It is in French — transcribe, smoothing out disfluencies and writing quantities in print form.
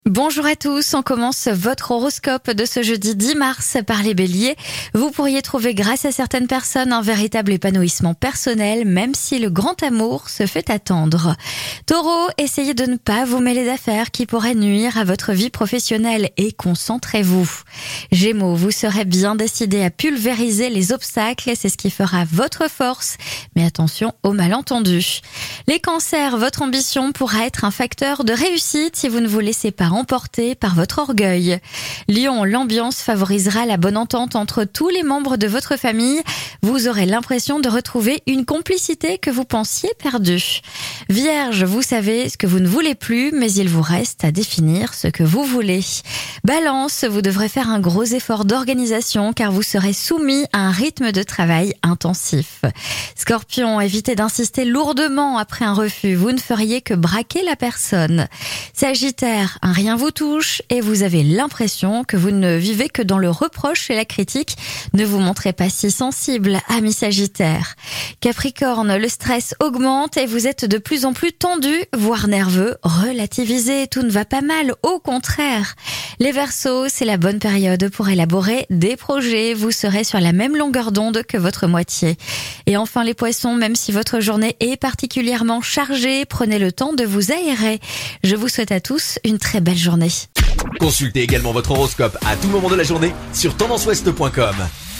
Bonjour à tous, on commence votre horoscope de ce jeudi 10 mars par les béliers. Vous pourriez trouver grâce à certaines personnes un véritable épanouissement personnel, même si le grand amour se fait attendre. Taureau, essayez de ne pas vous mêler d'affaires qui pourraient nuire à votre vie professionnelle et concentrez-vous. Gémeaux, vous serez bien décidé à pulvériser les obstacles, c'est ce qui fera votre force, mais attention aux malentendus. Les cancers, votre ambition pourra être un facteur de réussite si vous ne vous laissez pas emporté par votre orgueil. Lion, l'ambiance favorisera la bonne entente entre tous les membres de votre famille. Vous aurez l'impression de retrouver une complicité que vous pensiez perdue. Vierge, vous savez ce que vous ne voulez plus, mais il vous reste à définir ce que vous voulez. Balance, vous devrez faire un gros effort d'organisation car vous serez soumis à un rythme de travail intensif. Scorpion, évitez d'insister lourdement après un refus. Vous ne feriez que braquer la personne. Sagittaire, rien vous touche et vous avez l'impression que vous ne vivez que dans le reproche et la critique. Ne vous montrez pas si sensible, ami Sagittaire. Capricorne, le stress augmente et vous êtes de plus en plus tendu, voire nerveux. Relativisez, tout ne va pas mal, au contraire. Les Verseaux, c'est la bonne période pour élaborer des projets. Vous serez sur la même longueur d'onde que votre moitié. Et enfin les Poissons, même si votre journée est particulièrement chargée, prenez le temps de vous aérer. Je vous souhaite à tous une très belle journée. Consultez également votre horoscope à tout moment de la journée sur tendanceouest.com.